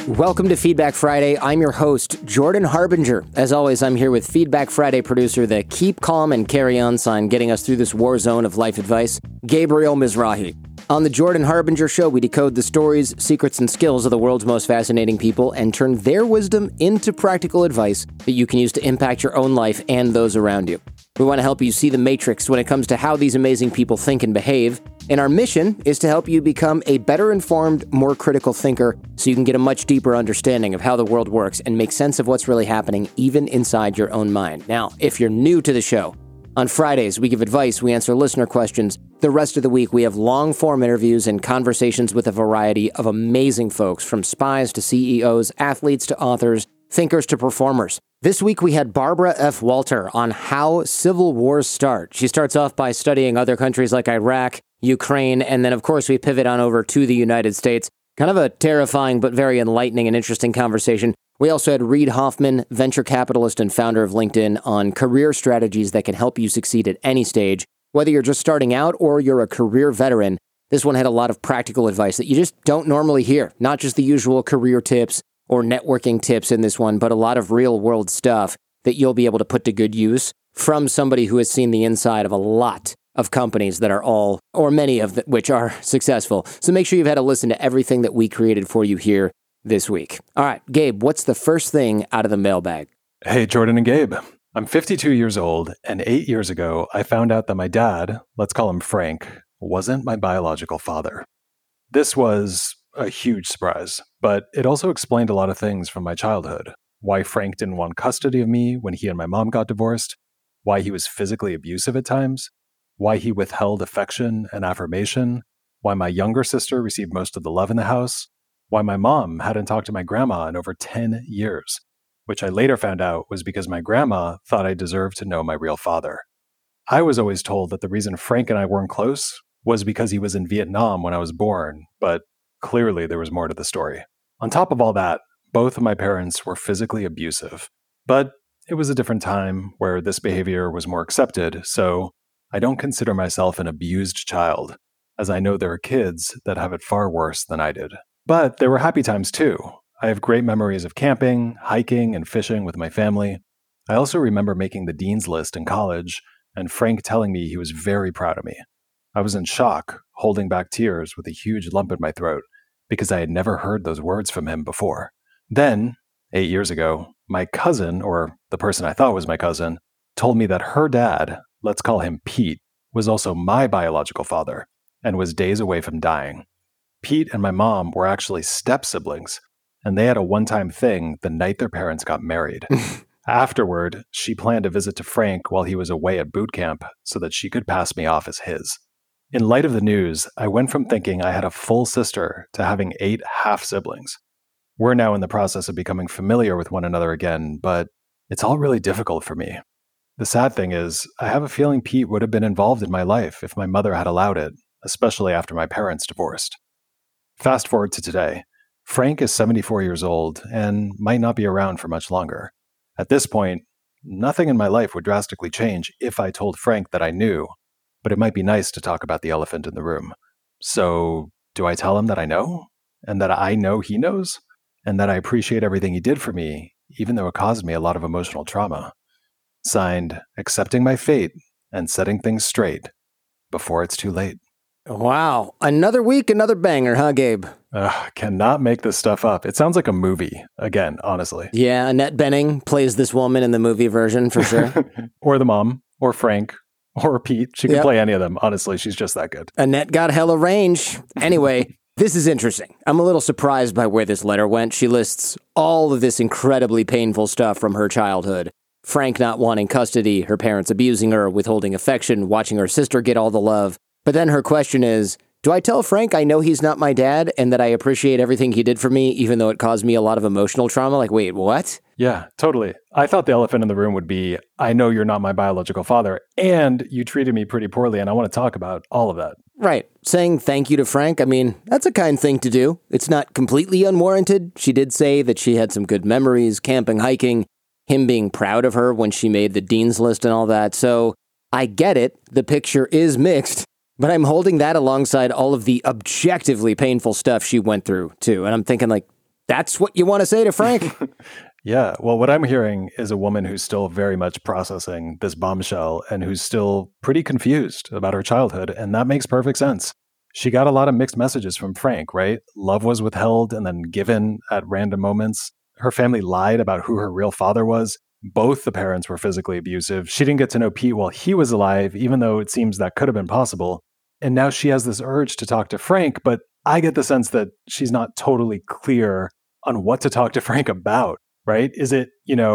Welcome to Feedback Friday. I'm your host, Jordan Harbinger. As always, I'm here with Feedback Friday producer, the Keep Calm and Carry On sign, getting us through this war zone of life advice, Gabriel Mizrahi. On the Jordan Harbinger Show, we decode the stories, secrets, and skills of the world's most fascinating people and turn their wisdom into practical advice that you can use to impact your own life and those around you. We want to help you see the matrix when it comes to how these amazing people think and behave. And our mission is to help you become a better informed, more critical thinker so you can get a much deeper understanding of how the world works and make sense of what's really happening even inside your own mind. Now, if you're new to the show, on Fridays, we give advice, we answer listener questions. The rest of the week, we have long-form interviews and conversations with a variety of amazing folks, from spies to CEOs, athletes to authors, thinkers to performers. This week, we had Barbara F. Walter on how civil wars start. She starts off by studying other countries like Iraq, Ukraine, and then, of course, we pivot on over to the United States. Kind of a terrifying but very enlightening and interesting conversation. We also had Reid Hoffman, venture capitalist and founder of LinkedIn, on career strategies that can help you succeed at any stage. Whether you're just starting out or you're a career veteran, this one had a lot of practical advice that you just don't normally hear. Not just the usual career tips or networking tips in this one, but a lot of real-world stuff that you'll be able to put to good use from somebody who has seen the inside of a lot of companies that are all, or many of which are successful. So make sure you've had a listen to everything that we created for you here this week. All right, Gabe, what's the first thing out of the mailbag? Hey, Jordan and Gabe. I'm 52 years old, and 8 years ago, I found out that my dad, let's call him Frank, wasn't my biological father. This was a huge surprise, but it also explained a lot of things from my childhood. Why Frank didn't want custody of me when he and my mom got divorced, why he was physically abusive at times, why he withheld affection and affirmation, why my younger sister received most of the love in the house, why my mom hadn't talked to my grandma in over 10 years, which I later found out was because my grandma thought I deserved to know my real father. I was always told that the reason Frank and I weren't close was because he was in Vietnam when I was born, but clearly there was more to the story. On top of all that, both of my parents were physically abusive, but it was a different time where this behavior was more accepted, so I don't consider myself an abused child, as I know there are kids that have it far worse than I did. But there were happy times too. I have great memories of camping, hiking, and fishing with my family. I also remember making the dean's list in college, and Frank telling me he was very proud of me. I was in shock, holding back tears with a huge lump in my throat, because I had never heard those words from him before. Then, 8 years ago, my cousin, or the person I thought was my cousin, told me that her dad, let's call him Pete, was also my biological father, and was days away from dying. Pete and my mom were actually step-siblings, and they had a one-time thing the night their parents got married. Afterward, she planned a visit to Frank while he was away at boot camp so that she could pass me off as his. In light of the news, I went from thinking I had a full sister to having 8 half-siblings. We're now in the process of becoming familiar with one another again, but it's all really difficult for me. The sad thing is, I have a feeling Pete would have been involved in my life if my mother had allowed it, especially after my parents divorced. Fast forward to today. Frank is 74 years old and might not be around for much longer. At this point, nothing in my life would drastically change if I told Frank that I knew, but it might be nice to talk about the elephant in the room. So, do I tell him that I know? And that I know he knows? And that I appreciate everything he did for me, even though it caused me a lot of emotional trauma? Signed, accepting my fate and setting things straight before it's too late. Wow. Another week, another banger, huh, Gabe? Cannot make this stuff up. It sounds like a movie, again, honestly. Yeah, Annette Bening plays this woman in the movie version, for sure. Or the mom, or Frank, or Pete. She can play any of them. Honestly, she's just that good. Annette got hella range. Anyway, this is interesting. I'm a little surprised by where this letter went. She lists all of this incredibly painful stuff from her childhood. Frank not wanting custody, her parents abusing her, withholding affection, watching her sister get all the love. But then her question is, do I tell Frank I know he's not my dad and that I appreciate everything he did for me, even though it caused me a lot of emotional trauma? Like, wait, what? Yeah, totally. I thought the elephant in the room would be, I know you're not my biological father, and you treated me pretty poorly, and I want to talk about all of that. Right. Saying thank you to Frank, I mean, that's a kind thing to do. It's not completely unwarranted. She did say that she had some good memories, camping, hiking, him being proud of her when she made the dean's list and all that. So I get it. The picture is mixed. But I'm holding that alongside all of the objectively painful stuff she went through, too. And I'm thinking, like, That's what you want to say to Frank? Yeah. Well, what I'm hearing is a woman who's still very much processing this bombshell and who's still pretty confused about her childhood. And that makes perfect sense. She got a lot of mixed messages from Frank, right? Love was withheld and then given at random moments. Her family lied about who her real father was. Both the parents were physically abusive. She didn't get to know Pete while he was alive, even though it seems that could have been possible. And now she has this urge to talk to Frank, but I get the sense that she's not totally clear on what to talk to Frank about. Right? Is it,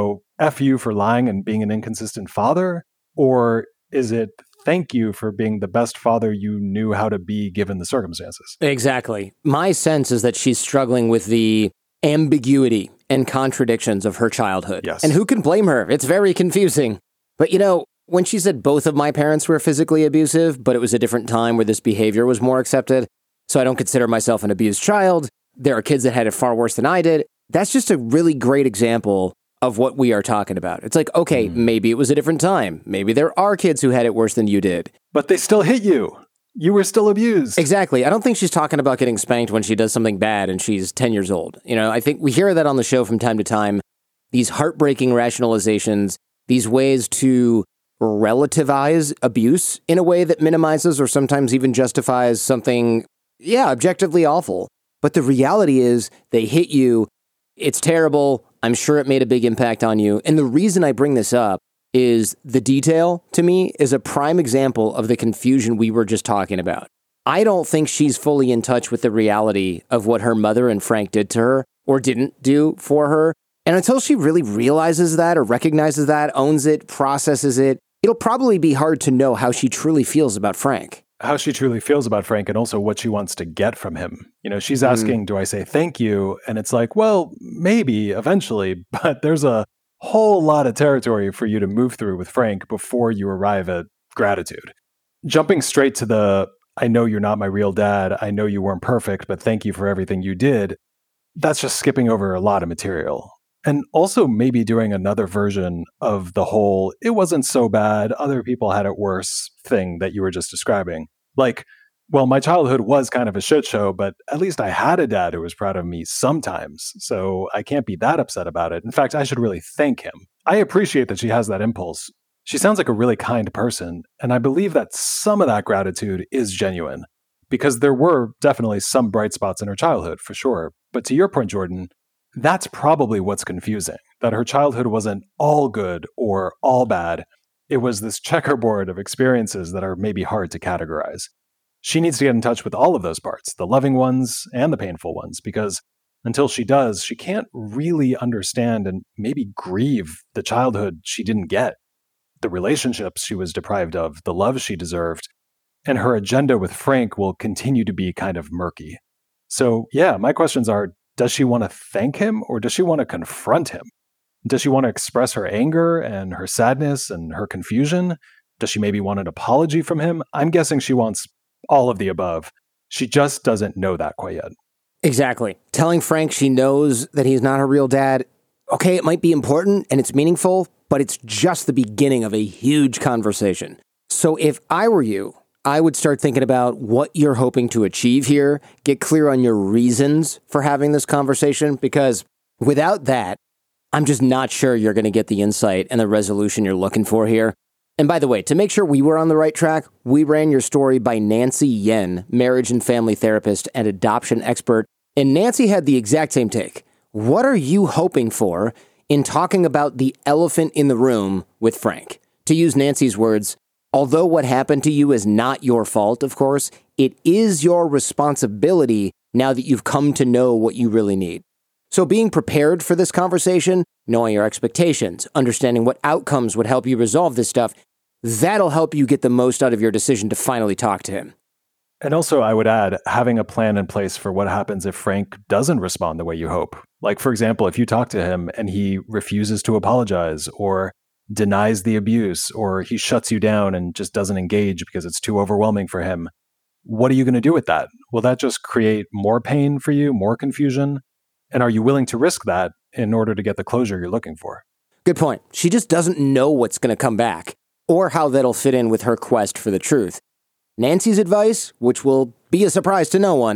F you for lying and being an inconsistent father? Or is it thank you for being the best father you knew how to be given the circumstances? Exactly. My sense is that she's struggling with the ambiguity and contradictions of her childhood. Yes. And who can blame her? It's very confusing. But when she said both of my parents were physically abusive, but it was a different time where this behavior was more accepted, so I don't consider myself an abused child. There are kids that had it far worse than I did. That's just a really great example of what we are talking about. It's like, okay, maybe it was a different time. Maybe there are kids who had it worse than you did. But they still hit you. You were still abused. Exactly. I don't think she's talking about getting spanked when she does something bad and she's 10 years old. I think we hear that on the show from time to time. These heartbreaking rationalizations, these ways to relativize abuse in a way that minimizes or sometimes even justifies something, objectively awful. But the reality is they hit you. It's terrible. I'm sure it made a big impact on you. And the reason I bring this up is the detail, to me, is a prime example of the confusion we were just talking about. I don't think she's fully in touch with the reality of what her mother and Frank did to her or didn't do for her. And until she really realizes that or recognizes that, owns it, processes it, it'll probably be hard to know how she truly feels about Frank. How she truly feels about Frank and also what she wants to get from him. She's asking, do I say thank you? And it's like, well, maybe eventually, but there's a whole lot of territory for you to move through with Frank before you arrive at gratitude. Jumping straight to the, I know you're not my real dad. I know you weren't perfect, but thank you for everything you did. That's just skipping over a lot of material. And also maybe doing another version of the whole, it wasn't so bad, other people had it worse thing that you were just describing. Like, well, my childhood was kind of a shit show, but at least I had a dad who was proud of me sometimes. So I can't be that upset about it. In fact, I should really thank him. I appreciate that she has that impulse. She sounds like a really kind person. And I believe that some of that gratitude is genuine because there were definitely some bright spots in her childhood, for sure. But to your point, Jordan, that's probably what's confusing, that her childhood wasn't all good or all bad. It was this checkerboard of experiences that are maybe hard to categorize. She needs to get in touch with all of those parts, the loving ones and the painful ones, because until she does, she can't really understand and maybe grieve the childhood she didn't get, the relationships she was deprived of, the love she deserved, and her agenda with Frank will continue to be kind of murky. So, my questions are, does she want to thank him or does she want to confront him? Does she want to express her anger and her sadness and her confusion? Does she maybe want an apology from him? I'm guessing she wants all of the above. She just doesn't know that quite yet. Exactly. Telling Frank she knows that he's not her real dad, okay, it might be important and it's meaningful, but it's just the beginning of a huge conversation. So if I were you, I would start thinking about what you're hoping to achieve here, get clear on your reasons for having this conversation, because without that, I'm just not sure you're going to get the insight and the resolution you're looking for here. And by the way, to make sure we were on the right track, we ran your story by Nancy Yen, marriage and family therapist and adoption expert. And Nancy had the exact same take. What are you hoping for in talking about the elephant in the room with Frank? To use Nancy's words, although what happened to you is not your fault, of course, it is your responsibility now that you've come to know what you really need. So being prepared for this conversation, knowing your expectations, understanding what outcomes would help you resolve this stuff, that'll help you get the most out of your decision to finally talk to him. And also, I would add, having a plan in place for what happens if Frank doesn't respond the way you hope. Like, for example, if you talk to him and he refuses to apologize or denies the abuse, or he shuts you down and just doesn't engage because it's too overwhelming for him, what are you going to do with that? Will that just create more pain for you, more confusion? And are you willing to risk that in order to get the closure you're looking for? Good point. She just doesn't know what's going to come back or how that'll fit in with her quest for the truth. Nancy's advice, which will be a surprise to no one,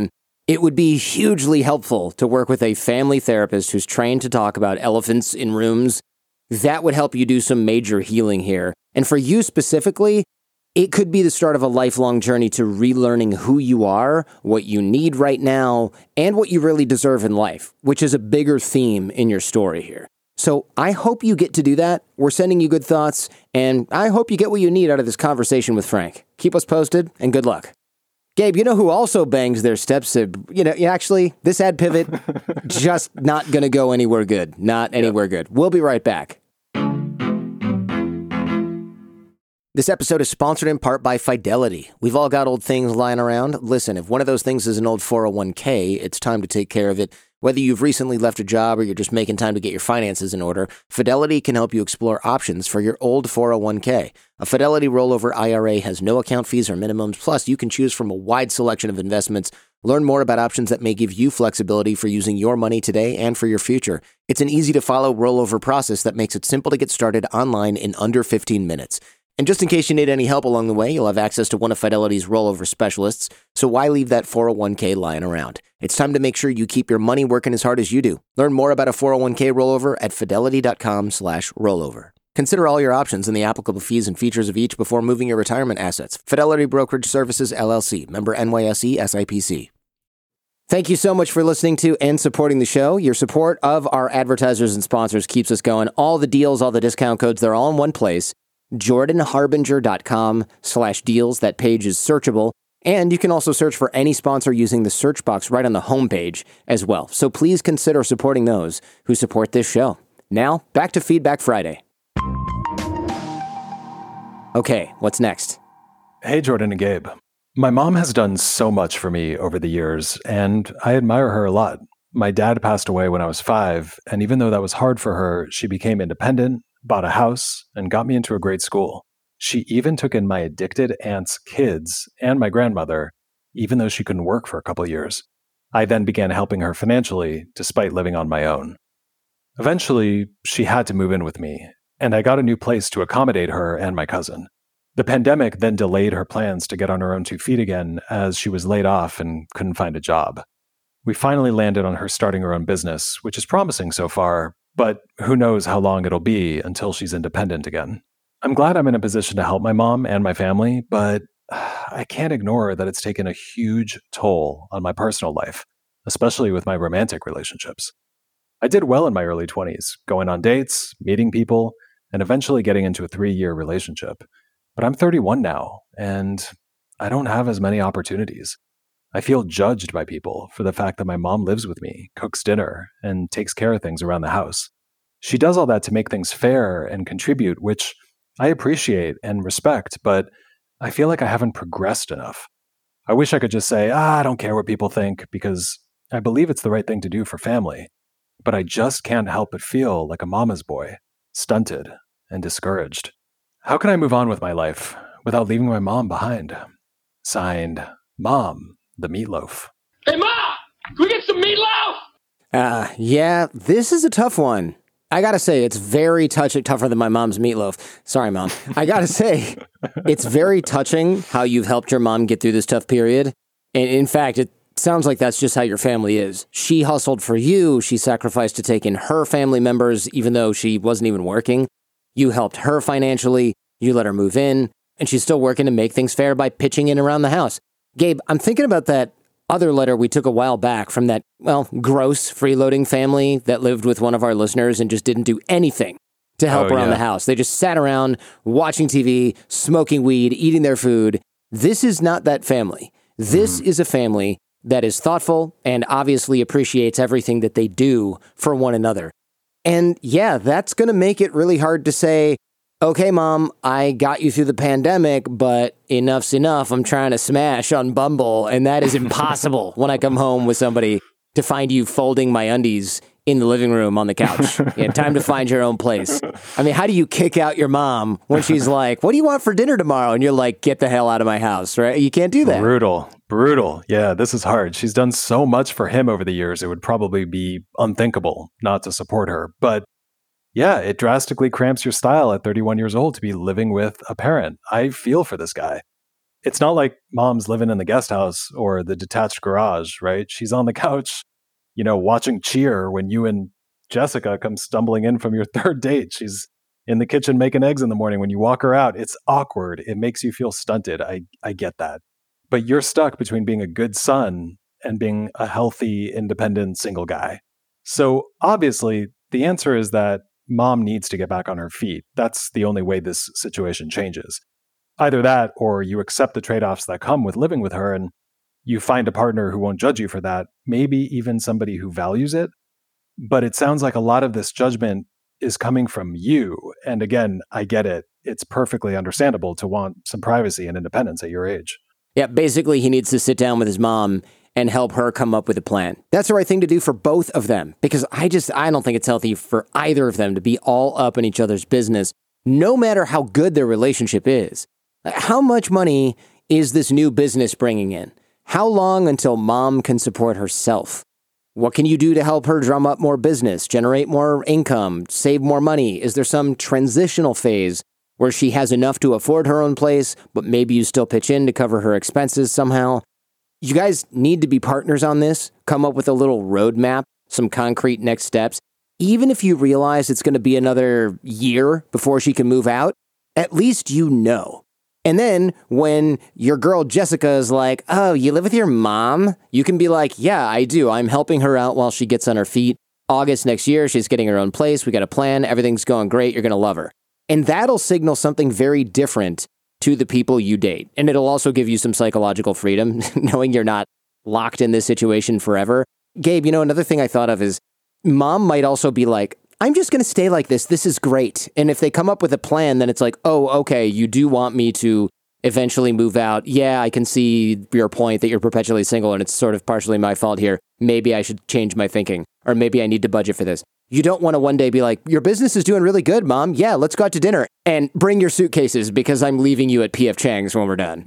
It would be hugely helpful to work with a family therapist who's trained to talk about elephants in rooms. That would help you do some major healing here. And for you specifically, it could be the start of a lifelong journey to relearning who you are, what you need right now, and what you really deserve in life, which is a bigger theme in your story here. So I hope you get to do that. We're sending you good thoughts, and I hope you get what you need out of this conversation with Frank. Keep us posted, and good luck. Gabe, you know who also bangs their steps? Actually, this ad pivot, just not going to go anywhere good. Not anywhere good. We'll be right back. This episode is sponsored in part by Fidelity. We've all got old things lying around. Listen, if one of those things is an old 401k, it's time to take care of it. Whether you've recently left a job or you're just making time to get your finances in order, Fidelity can help you explore options for your old 401k. A Fidelity rollover IRA has no account fees or minimums, plus you can choose from a wide selection of investments. Learn more about options that may give you flexibility for using your money today and for your future. It's an easy-to-follow rollover process that makes it simple to get started online in under 15 minutes. And just in case you need any help along the way, you'll have access to one of Fidelity's rollover specialists, so why leave that 401k lying around? It's time to make sure you keep your money working as hard as you do. Learn more about a 401k rollover at fidelity.com/rollover. Consider all your options and the applicable fees and features of each before moving your retirement assets. Fidelity Brokerage Services, LLC, member NYSE SIPC. Thank you so much for listening to and supporting the show. Your support of our advertisers and sponsors keeps us going. All the deals, all the discount codes, they're all in one place. JordanHarbinger.com/deals. That page is searchable. And you can also search for any sponsor using the search box right on the homepage as well. So please consider supporting those who support this show. Now, back to Feedback Friday. Okay, what's next? Hey, Jordan and Gabe. My mom has done so much for me over the years, and I admire her a lot. My dad passed away when I was 5, and even though that was hard for her, she became independent, bought a house, and got me into a great school. She even took in my addicted aunt's kids and my grandmother, even though she couldn't work for a couple years. I then began helping her financially, despite living on my own. Eventually, she had to move in with me, and I got a new place to accommodate her and my cousin. The pandemic then delayed her plans to get on her own 2 feet again, as she was laid off and couldn't find a job. We finally landed on her starting her own business, which is promising so far, but who knows how long it'll be until she's independent again. I'm glad I'm in a position to help my mom and my family, but I can't ignore that it's taken a huge toll on my personal life, especially with my romantic relationships. I did well in my early 20s, going on dates, meeting people, and eventually getting into a 3-year relationship. But I'm 31 now, and I don't have as many opportunities. I feel judged by people for the fact that my mom lives with me, cooks dinner, and takes care of things around the house. She does all that to make things fair and contribute, which I appreciate and respect, but I feel like I haven't progressed enough. I wish I could just say, I don't care what people think, because I believe it's the right thing to do for family. But I just can't help but feel like a mama's boy, stunted and discouraged. How can I move on with my life without leaving my mom behind? Signed, Mom, the Meatloaf. Hey, Ma! Can we get some meatloaf? Yeah, this is a tough one. I gotta say, it's very tougher than my mom's meatloaf. Sorry, Mom. I gotta say, it's very touching how you've helped your mom get through this tough period. And in fact, it sounds like that's just how your family is. She hustled for you. She sacrificed to take in her family members, even though she wasn't even working. You helped her financially. You let her move in. And she's still working to make things fair by pitching in around the house. Gabe, I'm thinking about that other letter we took a while back from that, gross freeloading family that lived with one of our listeners and just didn't do anything to help around the house. They just sat around watching TV, smoking weed, eating their food. This is not that family. This is a family that is thoughtful and obviously appreciates everything that they do for one another. And yeah, that's going to make it really hard to say, okay, Mom, I got you through the pandemic, but enough's enough. I'm trying to smash on Bumble, and that is impossible when I come home with somebody to find you folding my undies in the living room on the couch. Yeah, time to find your own place. I mean, how do you kick out your mom when she's like, what do you want for dinner tomorrow? And you're like, get the hell out of my house, right? You can't do that. Brutal. Yeah, this is hard. She's done so much for him over the years. It would probably be unthinkable not to support her. But yeah, it drastically cramps your style at 31 years old to be living with a parent. I feel for this guy. It's not like mom's living in the guest house or the detached garage, right? She's on the couch, watching Cheer when you and Jessica come stumbling in from your third date. She's in the kitchen making eggs in the morning. When you walk her out, it's awkward. It makes you feel stunted. I get that. But you're stuck between being a good son and being a healthy, independent, single guy. So obviously, the answer is that mom needs to get back on her feet. That's the only way this situation changes. Either that, or you accept the trade-offs that come with living with her and you find a partner who won't judge you for that, maybe even somebody who values it. But it sounds like a lot of this judgment is coming from you. And again, I get it. It's perfectly understandable to want some privacy and independence at your age. Yeah, basically he needs to sit down with his mom and help her come up with a plan. That's the right thing to do for both of them, because I don't think it's healthy for either of them to be all up in each other's business, no matter how good their relationship is. How much money is this new business bringing in? How long until mom can support herself? What can you do to help her drum up more business, generate more income, save more money? Is there some transitional phase where she has enough to afford her own place, but maybe you still pitch in to cover her expenses somehow? You guys need to be partners on this, come up with a little roadmap, some concrete next steps. Even if you realize it's going to be another year before she can move out, at least you know. And then when your girl Jessica is like, oh, you live with your mom? You can be like, yeah, I do. I'm helping her out while she gets on her feet. August next year, she's getting her own place. We got a plan. Everything's going great. You're going to love her. And that'll signal something very different to the people you date. And it'll also give you some psychological freedom, knowing you're not locked in this situation forever. Gabe, another thing I thought of is mom might also be like, I'm just going to stay like this. This is great. And if they come up with a plan, then it's like, oh, okay, you do want me to eventually move out. Yeah, I can see your point that you're perpetually single and it's sort of partially my fault here. Maybe I should change my thinking, or maybe I need to budget for this. You don't want to one day be like, your business is doing really good, mom. Yeah, let's go out to dinner and bring your suitcases because I'm leaving you at P.F. Chang's when we're done.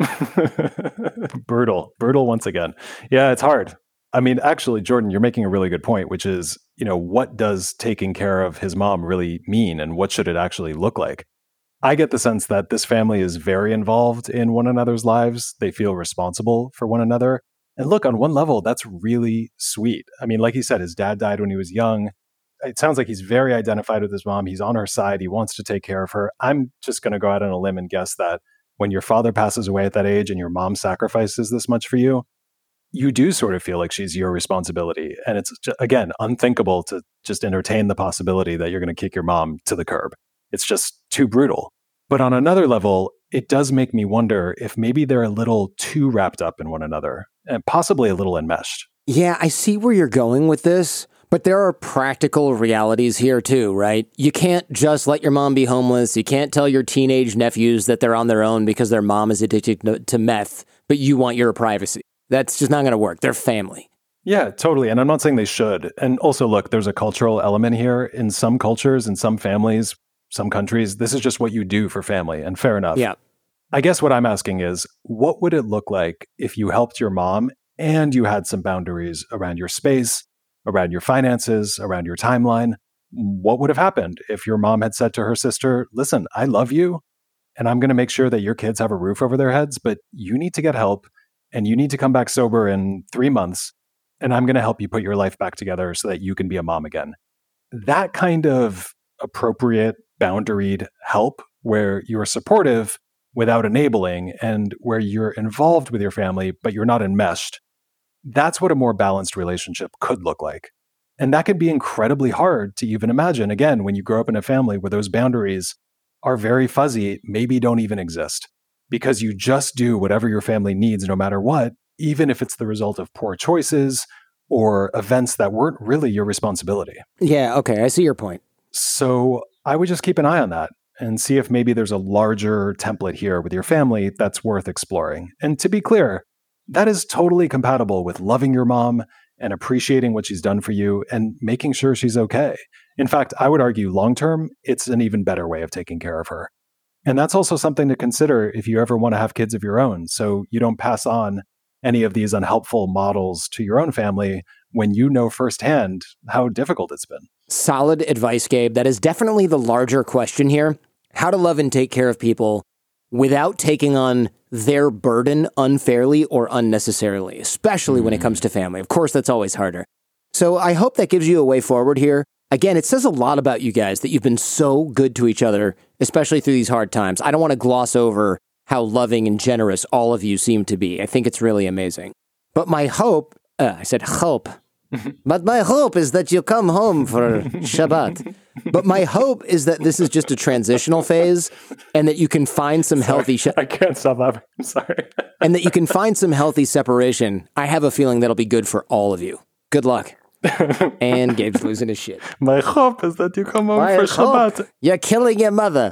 Brutal once again. Yeah, it's hard. I mean, actually, Jordan, you're making a really good point, which is, what does taking care of his mom really mean and what should it actually look like? I get the sense that this family is very involved in one another's lives. They feel responsible for one another. And look, on one level, that's really sweet. I mean, like he said, his dad died when he was young. It sounds like he's very identified with his mom. He's on her side. He wants to take care of her. I'm just going to go out on a limb and guess that when your father passes away at that age and your mom sacrifices this much for you, you do sort of feel like she's your responsibility. And it's, again, unthinkable to just entertain the possibility that you're going to kick your mom to the curb. It's just too brutal. But on another level, it does make me wonder if maybe they're a little too wrapped up in one another and possibly a little enmeshed. Yeah, I see where you're going with this, but there are practical realities here too, right? You can't just let your mom be homeless. You can't tell your teenage nephews that they're on their own because their mom is addicted to meth, but you want your privacy. That's just not going to work. They're family. Yeah, totally. And I'm not saying they should. And also, look, there's a cultural element here. In some cultures, in some families, some countries, this is just what you do for family. And fair enough. Yeah. I guess what I'm asking is, what would it look like if you helped your mom and you had some boundaries around your space, around your finances, around your timeline? What would have happened if your mom had said to her sister, listen, I love you, and I'm going to make sure that your kids have a roof over their heads, but you need to get help. And you need to come back sober in 3 months, and I'm going to help you put your life back together so that you can be a mom again. That kind of appropriate, boundaried help where you're supportive without enabling and where you're involved with your family, but you're not enmeshed, that's what a more balanced relationship could look like. And that could be incredibly hard to even imagine, again, when you grow up in a family where those boundaries are very fuzzy, maybe don't even exist. Because you just do whatever your family needs no matter what, even if it's the result of poor choices or events that weren't really your responsibility. Yeah, okay, I see your point. So I would just keep an eye on that and see if maybe there's a larger template here with your family that's worth exploring. And to be clear, that is totally compatible with loving your mom and appreciating what she's done for you and making sure she's okay. In fact, I would argue long-term, it's an even better way of taking care of her. And that's also something to consider if you ever want to have kids of your own, so you don't pass on any of these unhelpful models to your own family when you know firsthand how difficult it's been. Solid advice, Gabe. That is definitely the larger question here. How to love and take care of people without taking on their burden unfairly or unnecessarily, especially when it comes to family. Of course, that's always harder. So I hope that gives you a way forward here. Again, it says a lot about you guys that you've been so good to each other, especially through these hard times. I don't want to gloss over how loving and generous all of you seem to be. I think it's really amazing. But my hope, I said hope, but my hope is that you come home for Shabbat. But my hope is that this is just a transitional phase and that you can find some healthy... I can't stop laughing. I'm sorry. And that you can find some healthy separation. I have a feeling that'll be good for all of you. Good luck. And Gabe's losing his shit. My hope is that you come home for Shabbat. You're killing your mother.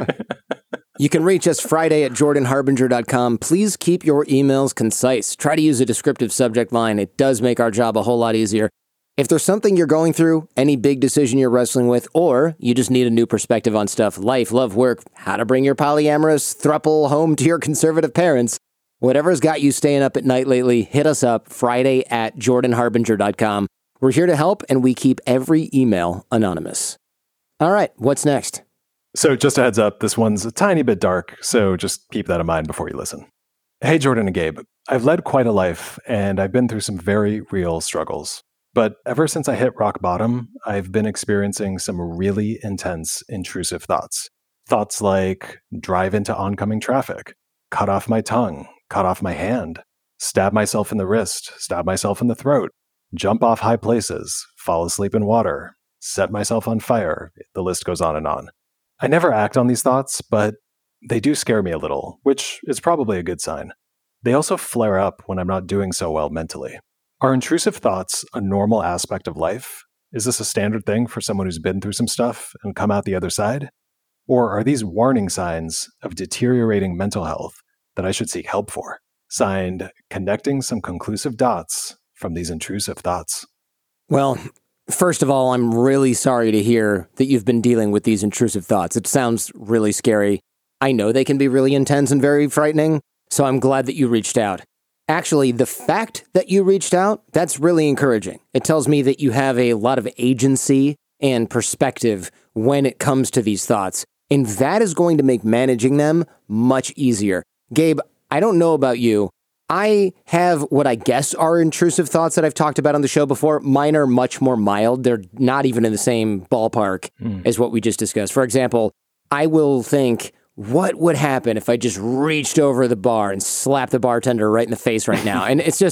You can reach us Friday at jordanharbinger.com. Please keep your emails concise. Try to use a descriptive subject line. It does make our job a whole lot easier. If there's something you're going through, any big decision you're wrestling with, or you just need a new perspective on stuff, life, love, work, how to bring your polyamorous throuple home to your conservative parents, whatever's got you staying up at night lately, hit us up Friday at jordanharbinger.com. We're here to help, and we keep every email anonymous. All right, what's next? So just a heads up, this one's a tiny bit dark, so just keep that in mind before you listen. Hey, Jordan and Gabe. I've led quite a life, and I've been through some very real struggles. But ever since I hit rock bottom, I've been experiencing some really intense, intrusive thoughts. Thoughts like drive into oncoming traffic, cut off my tongue, cut off my hand, stab myself in the wrist, stab myself in the throat, jump off high places, fall asleep in water, set myself on fire. The list goes on and on. I never act on these thoughts, but they do scare me a little, which is probably a good sign. They also flare up when I'm not doing so well mentally. Are intrusive thoughts a normal aspect of life? Is this a standard thing for someone who's been through some stuff and come out the other side? Or are these warning signs of deteriorating mental health that I should seek help for? Signed, connecting some conclusive dots from these intrusive thoughts. Well, first of all, I'm really sorry to hear that you've been dealing with these intrusive thoughts. It sounds really scary. I know they can be really intense and very frightening, so I'm glad that you reached out. Actually, the fact that you reached out, that's really encouraging. It tells me that you have a lot of agency and perspective when it comes to these thoughts, and that is going to make managing them much easier. Gabe, I don't know about you. I have what I guess are intrusive thoughts that I've talked about on the show before. Mine are much more mild. They're not even in the same ballpark as what we just discussed. For example, I will think, what would happen if I just reached over the bar and slapped the bartender right in the face right now? And it's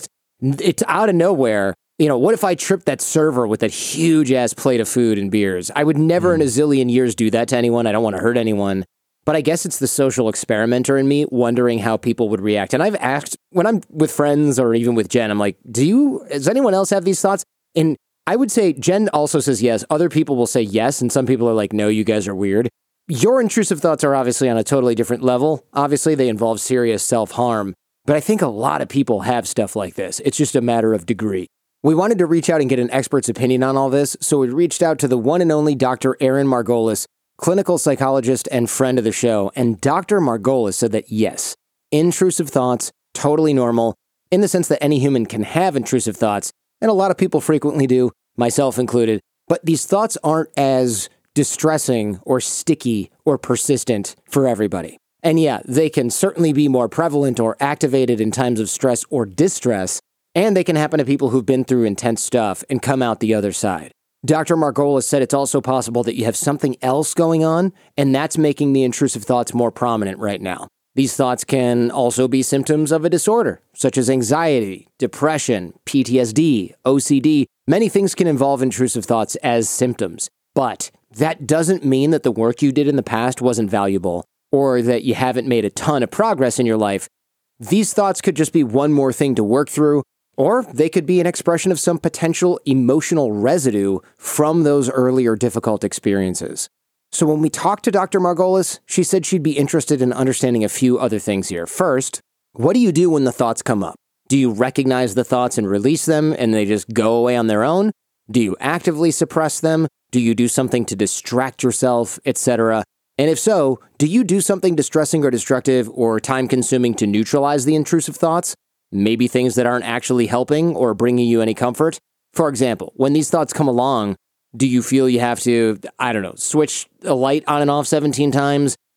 out of nowhere. You know, what if I tripped that server with that huge ass plate of food and beers? I would never in a zillion years do that to anyone. I don't want to hurt anyone. But I guess it's the social experimenter in me wondering how people would react. And I've asked, when I'm with friends or even with Jen, I'm like, does anyone else have these thoughts? And I would say Jen also says yes. Other people will say yes. And some people are like, no, you guys are weird. Your intrusive thoughts are obviously on a totally different level. Obviously, they involve serious self-harm. But I think a lot of people have stuff like this. It's just a matter of degree. We wanted to reach out and get an expert's opinion on all this. So we reached out to the one and only Dr. Erin Margolis, clinical psychologist and friend of the show. And Dr. Margolis said that yes, intrusive thoughts, totally normal, in the sense that any human can have intrusive thoughts. And a lot of people frequently do, myself included. But these thoughts aren't as distressing or sticky or persistent for everybody. And yeah, they can certainly be more prevalent or activated in times of stress or distress, and they can happen to people who've been through intense stuff and come out the other side. Dr. Margolis said it's also possible that you have something else going on, and that's making the intrusive thoughts more prominent right now. These thoughts can also be symptoms of a disorder, such as anxiety, depression, PTSD, OCD. Many things can involve intrusive thoughts as symptoms, but that doesn't mean that the work you did in the past wasn't valuable or that you haven't made a ton of progress in your life. These thoughts could just be one more thing to work through, or they could be an expression of some potential emotional residue from those earlier difficult experiences. So when we talked to Dr. Margolis, she said she'd be interested in understanding a few other things here. First, what do you do when the thoughts come up? Do you recognize the thoughts and release them and they just go away on their own? Do you actively suppress them? Do you do something to distract yourself, etc.? And if so, do you do something distressing or destructive or time-consuming to neutralize the intrusive thoughts? Maybe things that aren't actually helping or bringing you any comfort? For example, when these thoughts come along, do you feel you have to, switch a light on and off 17 times?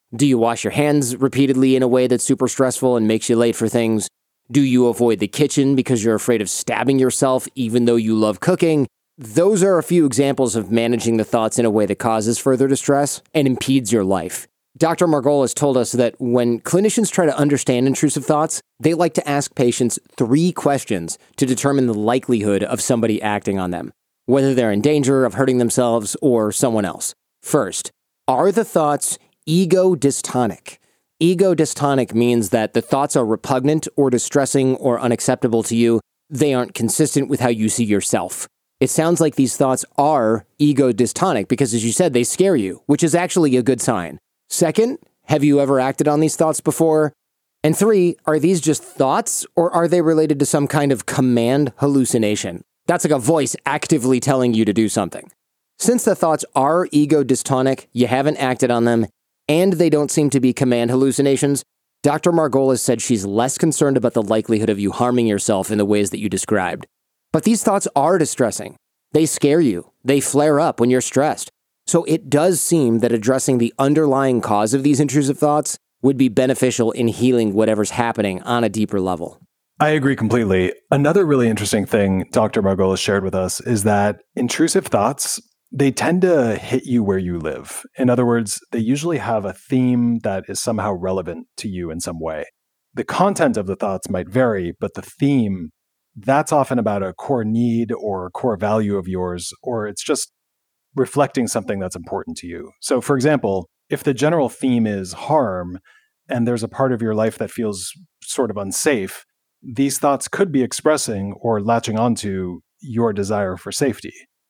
Do you wash your hands repeatedly in a way that's super stressful and makes you late for things? Do you avoid the kitchen because you're afraid of stabbing yourself even though you love cooking? Those are a few examples of managing the thoughts in a way that causes further distress and impedes your life. Dr. Margolis told us that when clinicians try to understand intrusive thoughts, they like to ask patients 3 questions to determine the likelihood of somebody acting on them, whether they're in danger of hurting themselves or someone else. First, are the thoughts ego-dystonic? Ego-dystonic means that the thoughts are repugnant or distressing or unacceptable to you. They aren't consistent with how you see yourself. It sounds like these thoughts are ego-dystonic because, as you said, they scare you, which is actually a good sign. Second, have you ever acted on these thoughts before? And 3, are these just thoughts or are they related to some kind of command hallucination? That's like a voice actively telling you to do something. Since the thoughts are ego-dystonic, you haven't acted on them, and they don't seem to be command hallucinations, Dr. Margolis said she's less concerned about the likelihood of you harming yourself in the ways that you described. But these thoughts are distressing. They scare you. They flare up when you're stressed. So it does seem that addressing the underlying cause of these intrusive thoughts would be beneficial in healing whatever's happening on a deeper level. I agree completely. Another really interesting thing Dr. Margolis shared with us is that intrusive thoughts, they tend to hit you where you live. In other words, they usually have a theme that is somehow relevant to you in some way. The content of the thoughts might vary, but the theme, that's often about a core need or core value of yours, or it's just reflecting something that's important to you. So, for example, if the general theme is harm and there's a part of your life that feels sort of unsafe, these thoughts could be expressing or latching onto your desire for safety.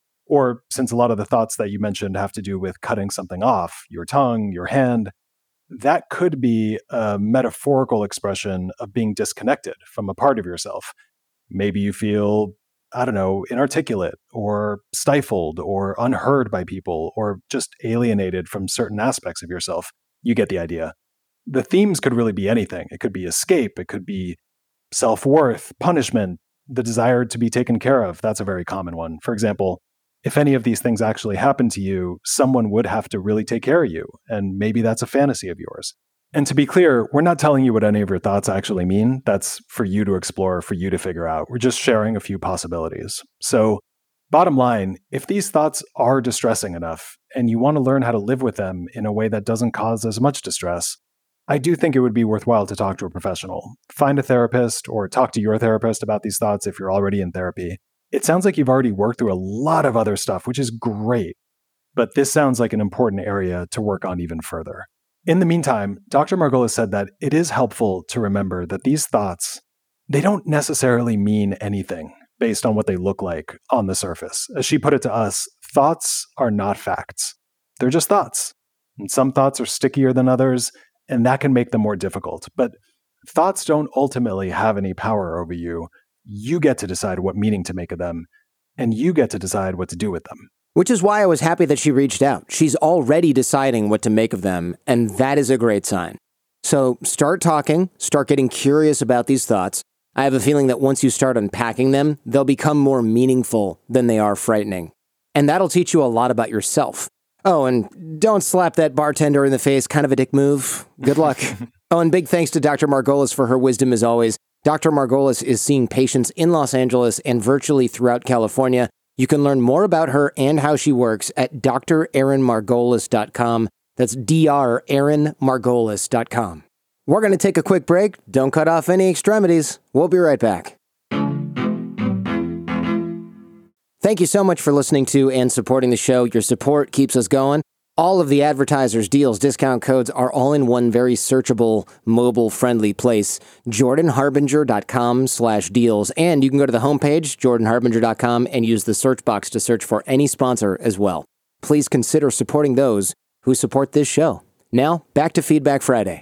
Or since a lot of the thoughts that you mentioned have to do with cutting something off, your tongue, your hand, that could be a metaphorical expression of being disconnected from a part of yourself. Maybe you feel, inarticulate or stifled or unheard by people or just alienated from certain aspects of yourself. You get the idea. The themes could really be anything. It could be escape. It could be self-worth, punishment, the desire to be taken care of. That's a very common one. For example, if any of these things actually happen to you, someone would have to really take care of you. And maybe that's a fantasy of yours. And to be clear, we're not telling you what any of your thoughts actually mean. That's for you to explore, for you to figure out. We're just sharing a few possibilities. So, bottom line, if these thoughts are distressing enough and you want to learn how to live with them in a way that doesn't cause as much distress, I do think it would be worthwhile to talk to a professional. Find a therapist or talk to your therapist about these thoughts if you're already in therapy. It sounds like you've already worked through a lot of other stuff, which is great. But this sounds like an important area to work on even further. In the meantime, Dr. Margolis said that it is helpful to remember that these thoughts, they don't necessarily mean anything based on what they look like on the surface. As she put it to us, thoughts are not facts. They're just thoughts. And some thoughts are stickier than others, and that can make them more difficult. But thoughts don't ultimately have any power over you. You get to decide what meaning to make of them, and you get to decide what to do with them. Which is why I was happy that she reached out. She's already deciding what to make of them, and that is a great sign. So start talking, start getting curious about these thoughts. I have a feeling that once you start unpacking them, they'll become more meaningful than they are frightening. And that'll teach you a lot about yourself. Oh, and don't slap that bartender in the face, kind of a dick move. Good luck. Oh, and big thanks to Dr. Margolis for her wisdom as always. Dr. Margolis is seeing patients in Los Angeles and virtually throughout California. You can learn more about her and how she works at drerinmargolis.com. That's drerinmargolis.com. We're going to take a quick break. Don't cut off any extremities. We'll be right back. Thank you so much for listening to and supporting the show. Your support keeps us going. All of the advertisers, deals, discount codes are all in one very searchable, mobile-friendly place, jordanharbinger.com/deals. And you can go to the homepage, jordanharbinger.com, and use the search box to search for any sponsor as well. Please consider supporting those who support this show. Now, back to Feedback Friday.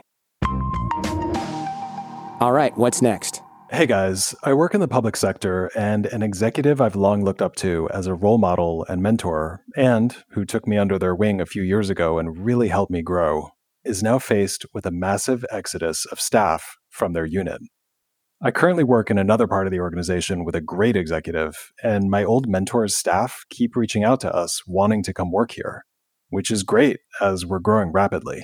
All right, what's next? Hey guys, I work in the public sector, and an executive I've long looked up to as a role model and mentor, and who took me under their wing a few years ago and really helped me grow, is now faced with a massive exodus of staff from their unit. I currently work in another part of the organization with a great executive, and my old mentor's staff keep reaching out to us wanting to come work here, which is great as we're growing rapidly.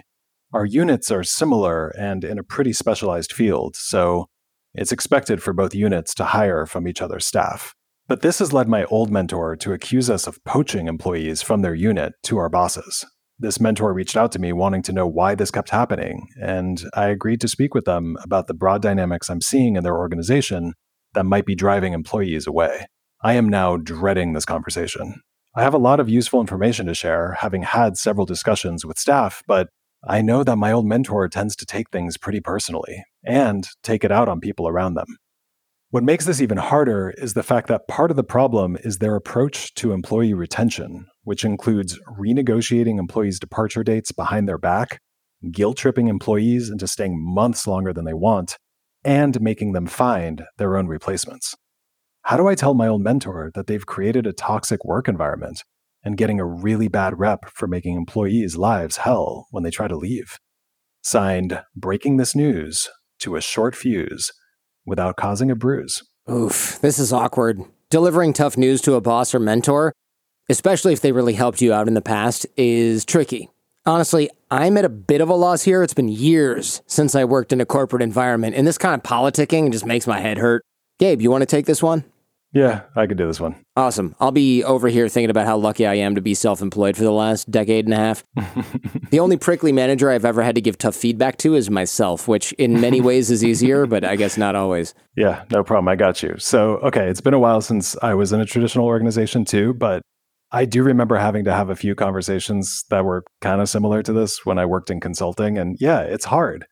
Our units are similar and in a pretty specialized field, so it's expected for both units to hire from each other's staff. But this has led my old mentor to accuse us of poaching employees from their unit to our bosses. This mentor reached out to me wanting to know why this kept happening, and I agreed to speak with them about the broad dynamics I'm seeing in their organization that might be driving employees away. I am now dreading this conversation. I have a lot of useful information to share, having had several discussions with staff, but I know that my old mentor tends to take things pretty personally and take it out on people around them. What makes this even harder is the fact that part of the problem is their approach to employee retention, which includes renegotiating employees' departure dates behind their back, guilt-tripping employees into staying months longer than they want, and making them find their own replacements. How do I tell my old mentor that they've created a toxic work environment and getting a really bad rep for making employees' lives hell when they try to leave? Signed, breaking this news to a short fuse without causing a bruise. Oof, this is awkward. Delivering tough news to a boss or mentor, especially if they really helped you out in the past, is tricky. Honestly, I'm at a bit of a loss here. It's been years since I worked in a corporate environment, and this kind of politicking just makes my head hurt. Gabe, you want to take this one? Yeah, I could do this one. Awesome. I'll be over here thinking about how lucky I am to be self-employed for the last decade and a half. The only prickly manager I've ever had to give tough feedback to is myself, which in many ways is easier, but I guess not always. Yeah, no problem. I got you. So, okay, it's been a while since I was in a traditional organization too, but I do remember having to have a few conversations that were kind of similar to this when I worked in consulting. And yeah, it's hard.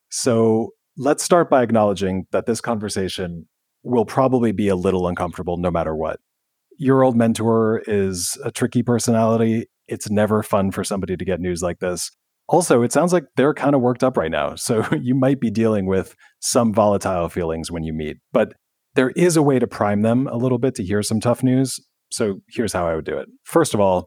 So let's start by acknowledging that this conversation will probably be a little uncomfortable no matter what. Your old mentor is a tricky personality. It's never fun for somebody to get news like this. Also, it sounds like they're kind of worked up right now, so you might be dealing with some volatile feelings when you meet. But there is a way to prime them a little bit to hear some tough news. So here's how I would do it. First of all,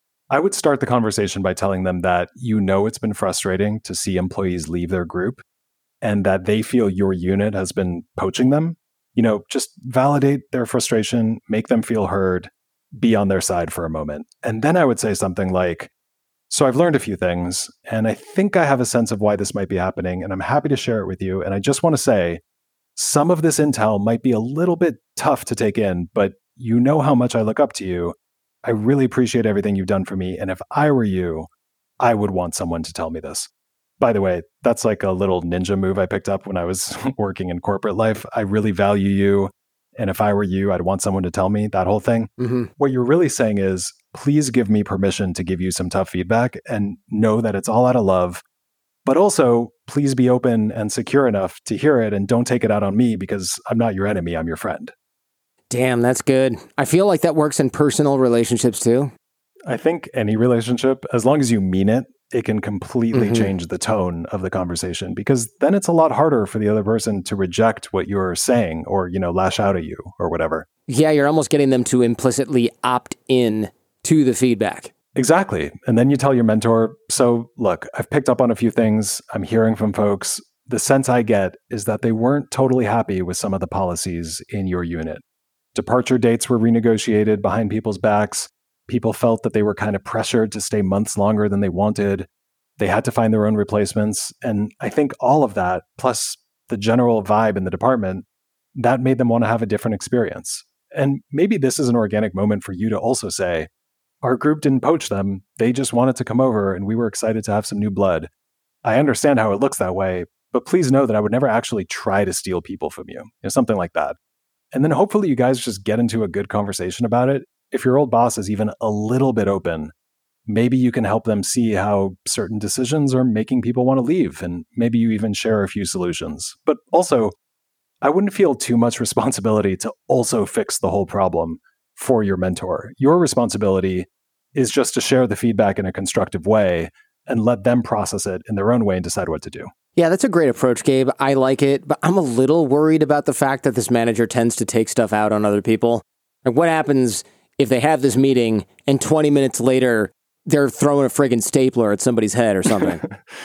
I would start the conversation by telling them that you know it's been frustrating to see employees leave their group and that they feel your unit has been poaching them. Just validate their frustration, make them feel heard, be on their side for a moment. And then I would say something like, so I've learned a few things, and I think I have a sense of why this might be happening, and I'm happy to share it with you. And I just want to say, some of this intel might be a little bit tough to take in, but you know how much I look up to you. I really appreciate everything you've done for me. And if I were you, I would want someone to tell me this. By the way, that's like a little ninja move I picked up when I was working in corporate life. I really value you. And if I were you, I'd want someone to tell me that whole thing. Mm-hmm. What you're really saying is, please give me permission to give you some tough feedback and know that it's all out of love. But also, please be open and secure enough to hear it and don't take it out on me because I'm not your enemy, I'm your friend. Damn, that's good. I feel like that works in personal relationships too. I think any relationship, as long as you mean it, it can completely change the tone of the conversation because then it's a lot harder for the other person to reject what you're saying or, lash out at you or whatever. Yeah, you're almost getting them to implicitly opt in to the feedback. Exactly. And then you tell your mentor, so look, I've picked up on a few things. I'm hearing from folks. The sense I get is that they weren't totally happy with some of the policies in your unit. Departure dates were renegotiated behind people's backs. People felt that they were kind of pressured to stay months longer than they wanted. They had to find their own replacements. And I think all of that, plus the general vibe in the department, that made them want to have a different experience. And maybe this is an organic moment for you to also say, our group didn't poach them. They just wanted to come over and we were excited to have some new blood. I understand how it looks that way, but please know that I would never actually try to steal people from you. Something like that. And then hopefully you guys just get into a good conversation about it. If your old boss is even a little bit open, maybe you can help them see how certain decisions are making people want to leave, and maybe you even share a few solutions. But also, I wouldn't feel too much responsibility to also fix the whole problem for your mentor. Your responsibility is just to share the feedback in a constructive way and let them process it in their own way and decide what to do. Yeah, that's a great approach, Gabe. I like it, but I'm a little worried about the fact that this manager tends to take stuff out on other people. Like, what happens if they have this meeting and 20 minutes later, they're throwing a friggin' stapler at somebody's head or something?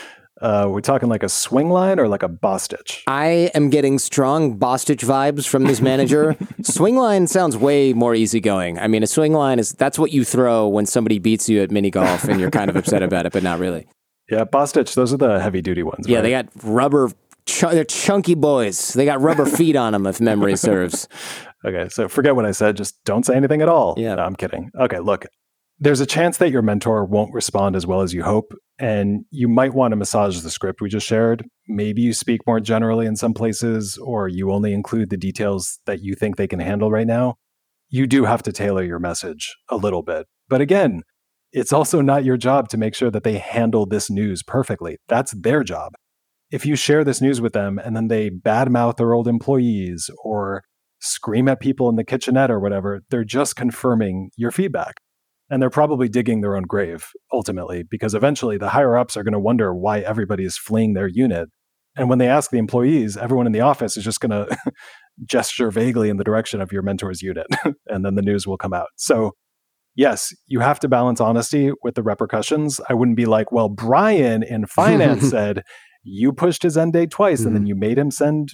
We're talking like a swing line or like a boss stitch? I am getting strong boss stitch vibes from this manager. Swing line sounds way more easygoing. I mean, a swing line that's what you throw when somebody beats you at mini golf and you're kind of upset about it, but not really. Yeah, Bostitch, those are the heavy-duty ones, Yeah, right? they got rubber, they're chunky boys. They got rubber feet on them, if memory serves. Okay, so forget what I said. Just don't say anything at all. Yeah. No, I'm kidding. Okay, look, there's a chance that your mentor won't respond as well as you hope, and you might want to massage the script we just shared. Maybe you speak more generally in some places, or you only include the details that you think they can handle right now. You do have to tailor your message a little bit. But again, it's also not your job to make sure that they handle this news perfectly. That's their job. If you share this news with them and then they badmouth their old employees or scream at people in the kitchenette or whatever, they're just confirming your feedback. And they're probably digging their own grave, ultimately, because eventually the higher ups are going to wonder why everybody is fleeing their unit. And when they ask the employees, everyone in the office is just going to gesture vaguely in the direction of your mentor's unit, and then the news will come out. So, yes, you have to balance honesty with the repercussions. I wouldn't be like, well, Brian in finance said you pushed his end date twice, and then you made him send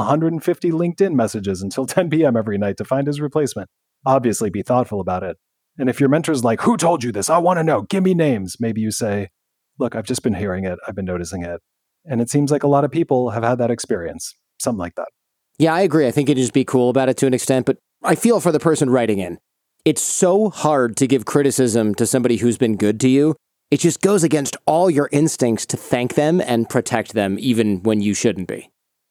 150 LinkedIn messages until 10 p.m. every night to find his replacement. Obviously, be thoughtful about it. And if your mentor's like, who told you this? I want to know. Give me names. Maybe you say, look, I've just been hearing it. I've been noticing it. And it seems like a lot of people have had that experience. Something like that. Yeah, I agree. I think you just be cool about it to an extent, but I feel for the person writing in. It's so hard to give criticism to somebody who's been good to you. It just goes against all your instincts to thank them and protect them, even when you shouldn't be.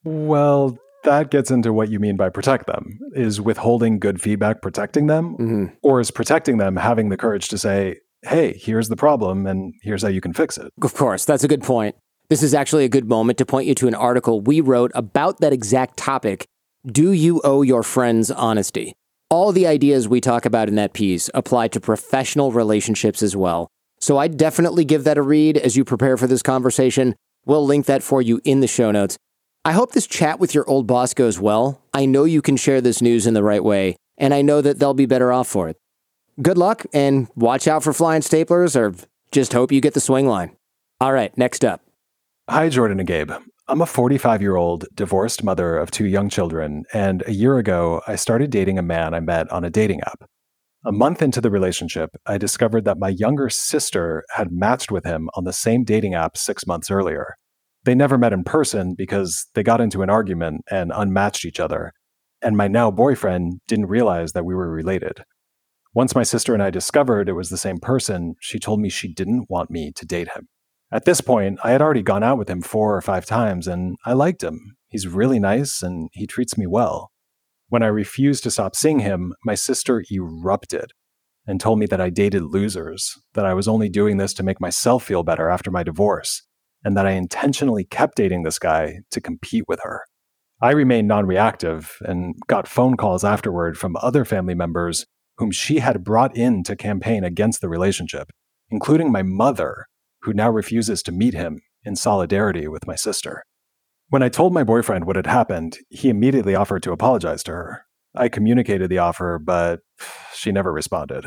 Well, that gets into what you mean by protect them. Is withholding good feedback protecting them? Mm-hmm. Or is protecting them having the courage to say, hey, here's the problem and here's how you can fix it? Of course, that's a good point. This is actually a good moment to point you to an article we wrote about that exact topic. Do you owe your friends honesty? All the ideas we talk about in that piece apply to professional relationships as well. So I'd definitely give that a read as you prepare for this conversation. We'll link that for you in the show notes. I hope this chat with your old boss goes well. I know you can share this news in the right way, and I know that they'll be better off for it. Good luck, and watch out for flying staplers, or just hope you get the swing line. All right, next up. Hi, Jordan and Gabe. I'm a 45-year-old divorced mother of 2 young children, and a year ago, I started dating a man I met on a dating app. A month into the relationship, I discovered that my younger sister had matched with him on the same dating app 6 months earlier. They never met in person because they got into an argument and unmatched each other, and my now boyfriend didn't realize that we were related. Once my sister and I discovered it was the same person, she told me she didn't want me to date him. At this point, I had already gone out with him 4 or 5 times, and I liked him. He's really nice, and he treats me well. When I refused to stop seeing him, my sister erupted and told me that I dated losers, that I was only doing this to make myself feel better after my divorce, and that I intentionally kept dating this guy to compete with her. I remained non-reactive and got phone calls afterward from other family members whom she had brought in to campaign against the relationship, including my mother, who now refuses to meet him in solidarity with my sister. When I told my boyfriend what had happened, he immediately offered to apologize to her. I communicated the offer, but she never responded.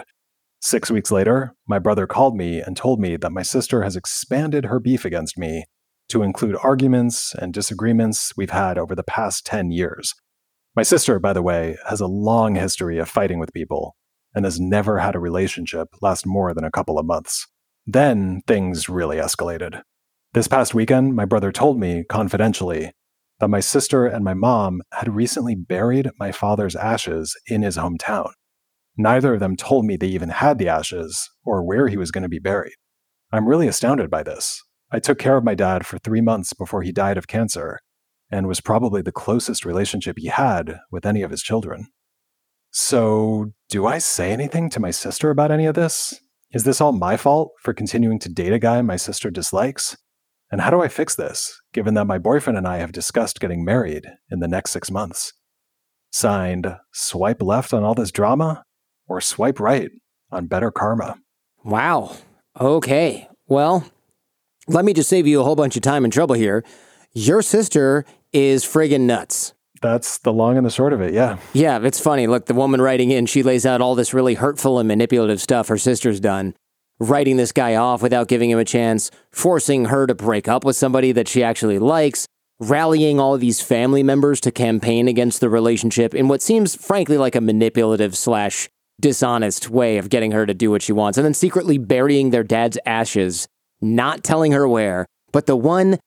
6 weeks later, my brother called me and told me that my sister has expanded her beef against me to include arguments and disagreements we've had over the past 10 years. My sister, by the way, has a long history of fighting with people and has never had a relationship last more than a couple of months. Then things really escalated. This past weekend, my brother told me, confidentially, that my sister and my mom had recently buried my father's ashes in his hometown. Neither of them told me they even had the ashes or where he was going to be buried. I'm really astounded by this. I took care of my dad for 3 months before he died of cancer, and was probably the closest relationship he had with any of his children. So, do I say anything to my sister about any of this? Is this all my fault for continuing to date a guy my sister dislikes? And how do I fix this, given that my boyfriend and I have discussed getting married in the next 6 months? Signed, swipe left on all this drama, or swipe right on better karma? Wow. Okay. Well, let me just save you a whole bunch of time and trouble here. Your sister is friggin' nuts. That's the long and the short of it, yeah. Yeah, it's funny. Look, the woman writing in, she lays out all this really hurtful and manipulative stuff her sister's done. Writing this guy off without giving him a chance, forcing her to break up with somebody that she actually likes, rallying all of these family members to campaign against the relationship in what seems, frankly, like a manipulative / dishonest way of getting her to do what she wants, and then secretly burying their dad's ashes not telling her where. But the one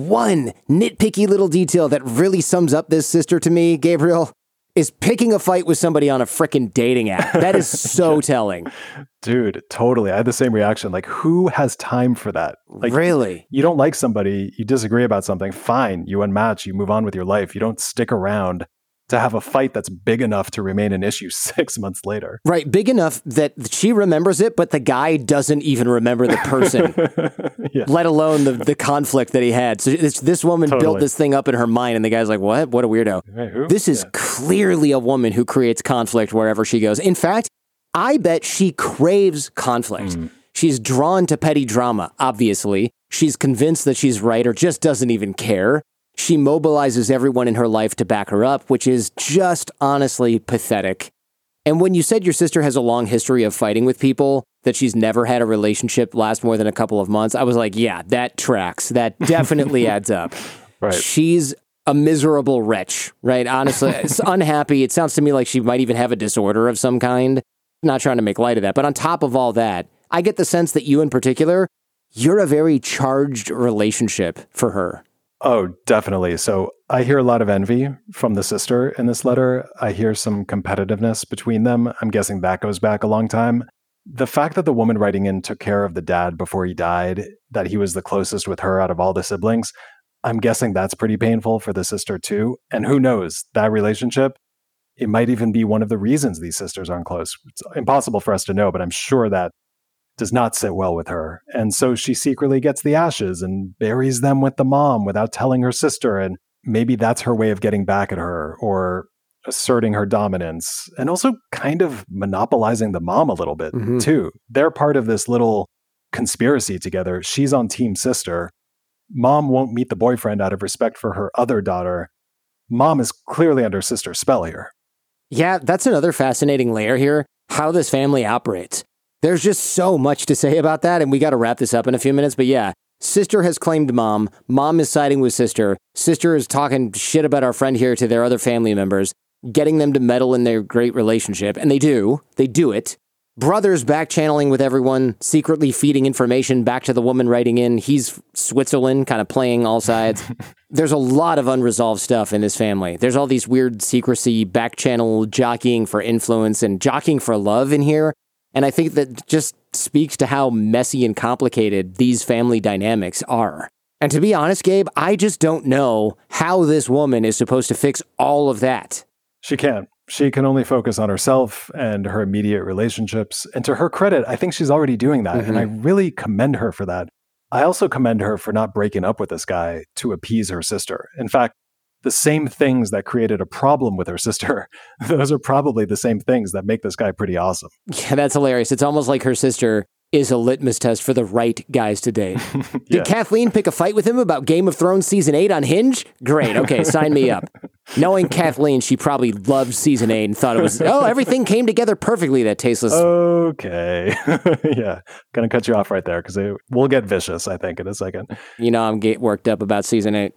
nitpicky little detail that really sums up this sister to me, Gabriel, is picking a fight with somebody on a frickin' dating app. That is so telling. Dude, totally. I had the same reaction. Like, who has time for that? Like, really? You don't like somebody, you disagree about something, fine. You unmatch, you move on with your life. You don't stick around to have a fight that's big enough to remain an issue 6 months later. Right, big enough that she remembers it, but the guy doesn't even remember the person, Yeah. let alone the conflict that he had. So this woman built this thing up in her mind, and the guy's like, what? What a weirdo. Hey, who? This is clearly a woman who creates conflict wherever she goes. In fact, I bet she craves conflict. She's drawn to petty drama, obviously. She's convinced that she's right or just doesn't even care. She mobilizes everyone in her life to back her up, which is just honestly pathetic. And when you said your sister has a long history of fighting with people, that she's never had a relationship last more than a couple of months, I was like, yeah, that tracks. That definitely adds up. Right. She's a miserable wretch, right? Honestly, it's unhappy. It sounds to me like she might even have a disorder of some kind. Not trying to make light of that. But on top of all that, I get the sense that you in particular, you're a very charged relationship for her. Oh, definitely. So I hear a lot of envy from the sister in this letter. I hear some competitiveness between them. I'm guessing that goes back a long time. The fact that the woman writing in took care of the dad before he died, that he was the closest with her out of all the siblings, I'm guessing that's pretty painful for the sister too. And who knows, that relationship, it might even be one of the reasons these sisters aren't close. It's impossible for us to know, but I'm sure that does not sit well with her. And so she secretly gets the ashes and buries them with the mom without telling her sister. And maybe that's her way of getting back at her or asserting her dominance and also kind of monopolizing the mom a little bit too. They're part of this little conspiracy together. She's on team sister. Mom won't meet the boyfriend out of respect for her other daughter. Mom is clearly under sister's spell here. Yeah, that's another fascinating layer here, how this family operates. There's just so much to say about that, and we got to wrap this up in a few minutes. But yeah, sister has claimed mom. Mom is siding with sister. Sister is talking shit about our friend here to their other family members, getting them to meddle in their great relationship. And they do. They do it. Brothers back channeling with everyone, secretly feeding information back to the woman writing in. He's Switzerland, kind of playing all sides. There's a lot of unresolved stuff in this family. There's all these weird secrecy, back channel jockeying for influence and jockeying for love in here. And I think that just speaks to how messy and complicated these family dynamics are. And to be honest, Gabe, I just don't know how this woman is supposed to fix all of that. She can't. She can only focus on herself and her immediate relationships. And to her credit, I think she's already doing that. And I really commend her for that. I also commend her for not breaking up with this guy to appease her sister. In fact, the same things that created a problem with her sister, those are probably the same things that make this guy pretty awesome. Yeah, that's hilarious. It's almost like her sister is a litmus test for the right guys to date. Did Kathleen pick a fight with him about Game of Thrones Season 8 on Hinge? Great. Okay, sign me up. Knowing Kathleen, she probably loved Season 8 and thought it was, everything came together perfectly, that tasteless. Okay. Yeah. Gonna cut you off right there because we'll get vicious, I think, in a second. You know, I'm worked up about Season 8.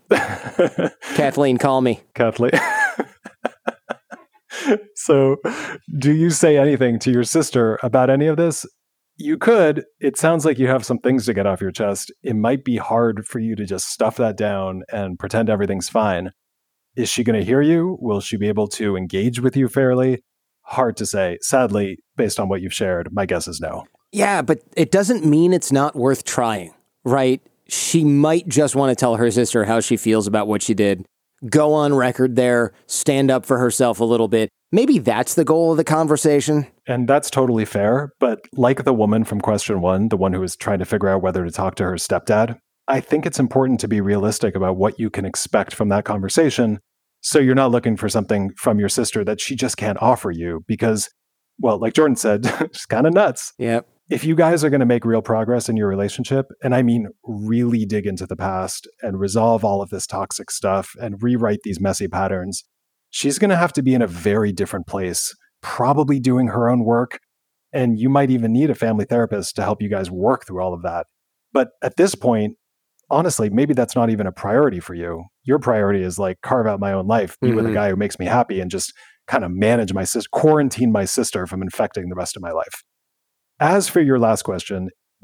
Kathleen, call me. Kathleen. So, do you say anything to your sister about any of this? You could. It sounds like you have some things to get off your chest. It might be hard for you to just stuff that down and pretend everything's fine. Is she going to hear you? Will she be able to engage with you fairly? Hard to say. Sadly, based on what you've shared, my guess is no. Yeah, but it doesn't mean it's not worth trying, right? She might just want to tell her sister how she feels about what she did. Go on record there, stand up for herself a little bit. Maybe that's the goal of the conversation. And that's totally fair. But like the woman from question 1, the one who was trying to figure out whether to talk to her stepdad, I think it's important to be realistic about what you can expect from that conversation. So you're not looking for something from your sister that she just can't offer you because, well, like Jordan said, she's kind of nuts. Yep. If you guys are going to make real progress in your relationship, and I mean really dig into the past and resolve all of this toxic stuff and rewrite these messy patterns, she's going to have to be in a very different place, probably doing her own work. And you might even need a family therapist to help you guys work through all of that. But at this point, honestly, maybe that's not even a priority for you. Your priority is like carve out my own life, be with a guy who makes me happy and just kind of manage my sister, quarantine my sister from infecting the rest of my life. As for your last question,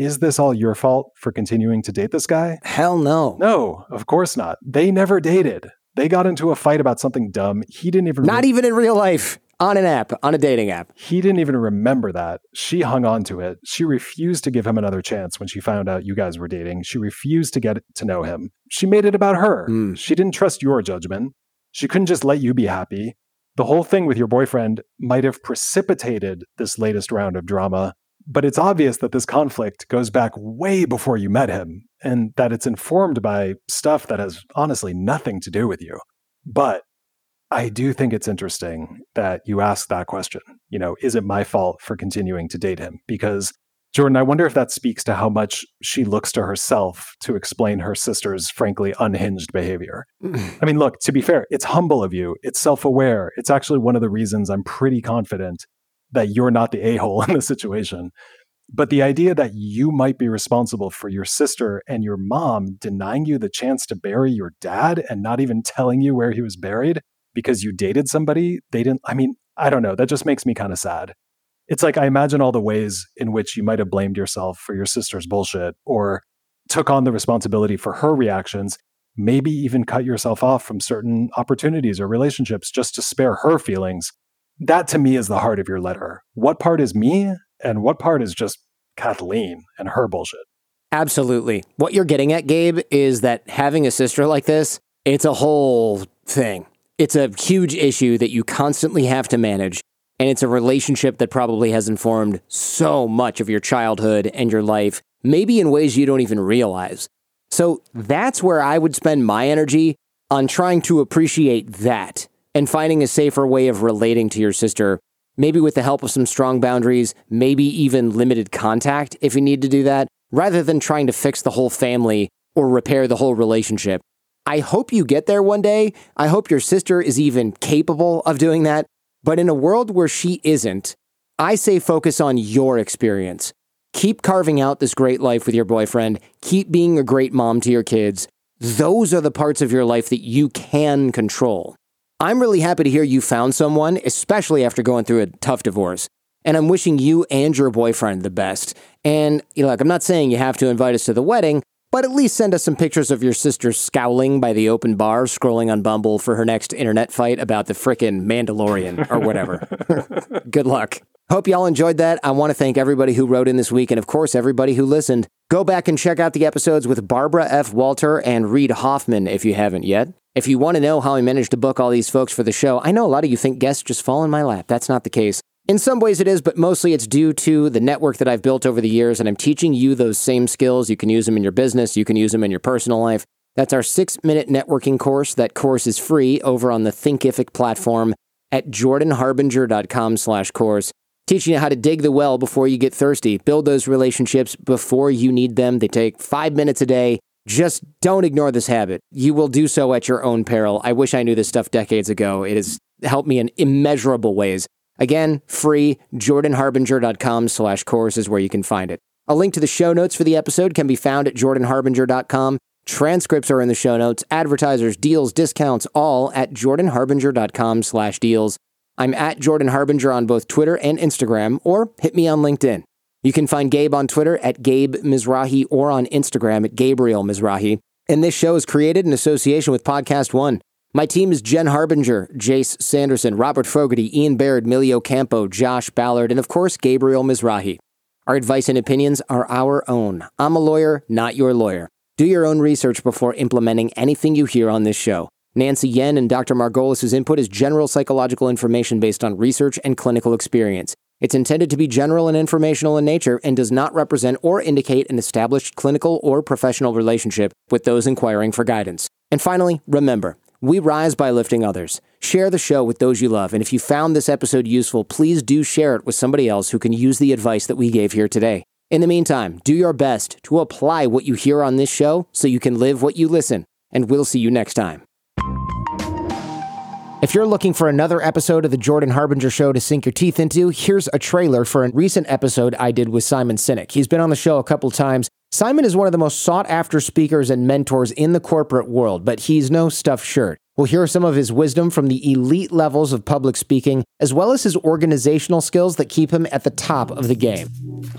is this all your fault for continuing to date this guy? Hell no. No, of course not. They never dated. They got into a fight about something dumb. He didn't even... Not even in real life. On an app, on a dating app. He didn't even remember that. She hung on to it. She refused to give him another chance when she found out you guys were dating. She refused to get to know him. She made it about her. She didn't trust your judgment. She couldn't just let you be happy. The whole thing with your boyfriend might have precipitated this latest round of drama, but it's obvious that this conflict goes back way before you met him, and that it's informed by stuff that has honestly nothing to do with you. But I do think it's interesting that you asked that question. You know, is it my fault for continuing to date him? Because, Jordan, I wonder if that speaks to how much she looks to herself to explain her sister's frankly unhinged behavior. I mean, look, to be fair, it's humble of you. It's self-aware. It's actually one of the reasons I'm pretty confident that you're not the a-hole in the situation. But the idea that you might be responsible for your sister and your mom denying you the chance to bury your dad and not even telling you where he was buried because you dated somebody they didn't, I mean, I don't know. That just makes me kind of sad. It's like I imagine all the ways in which you might have blamed yourself for your sister's bullshit or took on the responsibility for her reactions, maybe even cut yourself off from certain opportunities or relationships just to spare her feelings. That to me is the heart of your letter. What part is me and what part is just Kathleen and her bullshit? Absolutely. What you're getting at, Gabe, is that having a sister like this, it's a whole thing. It's a huge issue that you constantly have to manage, and it's a relationship that probably has informed so much of your childhood and your life, maybe in ways you don't even realize. So that's where I would spend my energy, on trying to appreciate that and finding a safer way of relating to your sister, maybe with the help of some strong boundaries, maybe even limited contact if you need to do that, rather than trying to fix the whole family or repair the whole relationship. I hope you get there one day. I hope your sister is even capable of doing that. But in a world where she isn't, I say focus on your experience. Keep carving out this great life with your boyfriend. Keep being a great mom to your kids. Those are the parts of your life that you can control. I'm really happy to hear you found someone, especially after going through a tough divorce. And I'm wishing you and your boyfriend the best. And, I'm not saying you have to invite us to the wedding, but at least send us some pictures of your sister scowling by the open bar, scrolling on Bumble for her next internet fight about the frickin' Mandalorian or whatever. Good luck. Hope y'all enjoyed that. I want to thank everybody who wrote in this week and, of course, everybody who listened. Go back and check out the episodes with Barbara F. Walter and Reed Hoffman if you haven't yet. If you want to know how I managed to book all these folks for the show, I know a lot of you think guests just fall in my lap. That's not the case. In some ways it is, but mostly it's due to the network that I've built over the years, and I'm teaching you those same skills. You can use them in your business. You can use them in your personal life. That's our 6-minute networking course. That course is free over on the Thinkific platform at jordanharbinger.com/course. Teaching you how to dig the well before you get thirsty. Build those relationships before you need them. They take 5 minutes a day. Just don't ignore this habit. You will do so at your own peril. I wish I knew this stuff decades ago. It has helped me in immeasurable ways. Again, free, jordanharbinger.com/course is where you can find it. A link to the show notes for the episode can be found at jordanharbinger.com. Transcripts are in the show notes. Advertisers, deals, discounts, all at jordanharbinger.com/deals. I'm at Jordan Harbinger on both Twitter and Instagram, or hit me on LinkedIn. You can find Gabe on Twitter at Gabe Mizrahi or on Instagram at Gabriel Mizrahi. And this show is created in association with Podcast One. My team is Jen Harbinger, Jace Sanderson, Robert Fogarty, Ian Baird, Milio Campo, Josh Ballard, and of course, Gabriel Mizrahi. Our advice and opinions are our own. I'm a lawyer, not your lawyer. Do your own research before implementing anything you hear on this show. Nancy Yen and Dr. Margolis' input is general psychological information based on research and clinical experience. It's intended to be general and informational in nature and does not represent or indicate an established clinical or professional relationship with those inquiring for guidance. And finally, remember, we rise by lifting others. Share the show with those you love, and if you found this episode useful, please do share it with somebody else who can use the advice that we gave here today. In the meantime, do your best to apply what you hear on this show so you can live what you listen, and we'll see you next time. If you're looking for another episode of the Jordan Harbinger Show to sink your teeth into, here's a trailer for a recent episode I did with Simon Sinek. He's been on the show a couple times. Simon is one of the most sought-after speakers and mentors in the corporate world, but he's no stuffed shirt. We'll hear some of his wisdom from the elite levels of public speaking, as well as his organizational skills that keep him at the top of the game.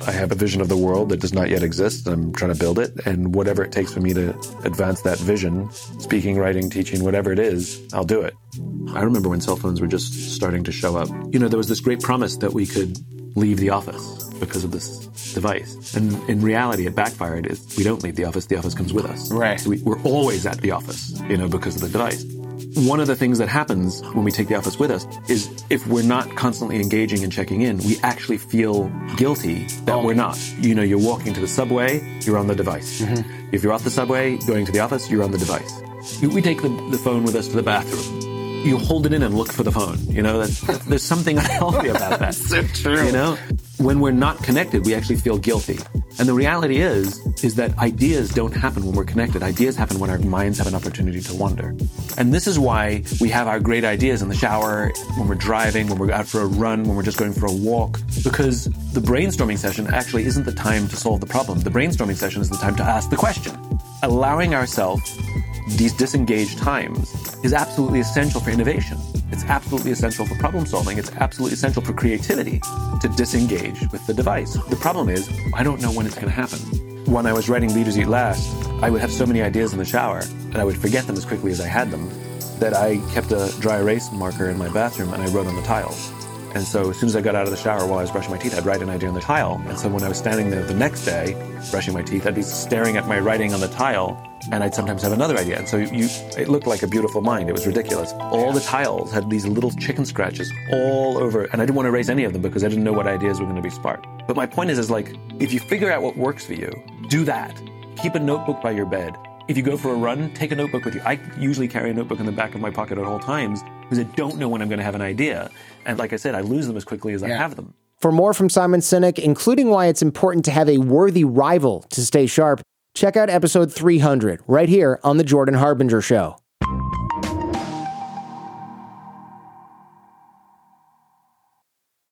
I have a vision of the world that does not yet exist, and I'm trying to build it. And whatever it takes for me to advance that vision, speaking, writing, teaching, whatever it is, I'll do it. I remember when cell phones were just starting to show up. There was this great promise that we could leave the office because of this device. And in reality, it backfired. We don't leave the office comes with us. Right. So we're always at the office, because of the device. One of the things that happens when we take the office with us is if we're not constantly engaging and checking in, we actually feel guilty that we're not. You're walking to the subway, you're on the device. Mm-hmm. If you're off the subway, going to the office, you're on the device. We take the phone with us to the bathroom. You hold it in and look for the phone. There's something unhealthy about that. So true. When we're not connected, we actually feel guilty. And the reality is that ideas don't happen when we're connected. Ideas happen when our minds have an opportunity to wander. And this is why we have our great ideas in the shower, when we're driving, when we're out for a run, when we're just going for a walk. Because the brainstorming session actually isn't the time to solve the problem. The brainstorming session is the time to ask the question. Allowing ourselves these disengaged times is absolutely essential for innovation. It's absolutely essential for problem solving. It's absolutely essential for creativity to disengage with the device. The problem is, I don't know when it's going to happen. When I was writing Leaders Eat Last, I would have so many ideas in the shower, and I would forget them as quickly as I had them, that I kept a dry erase marker in my bathroom and I wrote on the tiles. And so as soon as I got out of the shower while I was brushing my teeth, I'd write an idea on the tile. And so when I was standing there the next day, brushing my teeth, I'd be staring at my writing on the tile, and I'd sometimes have another idea. And so it looked like a beautiful mind. It was ridiculous. All the tiles had these little chicken scratches all over, and I didn't want to erase any of them because I didn't know what ideas were going to be sparked. But my point is if you figure out what works for you, do that. Keep a notebook by your bed. If you go for a run, take a notebook with you. I usually carry a notebook in the back of my pocket at all times because I don't know when I'm going to have an idea. And like I said, I lose them as quickly as I have them. For more from Simon Sinek, including why it's important to have a worthy rival to stay sharp, check out episode 300 right here on The Jordan Harbinger Show.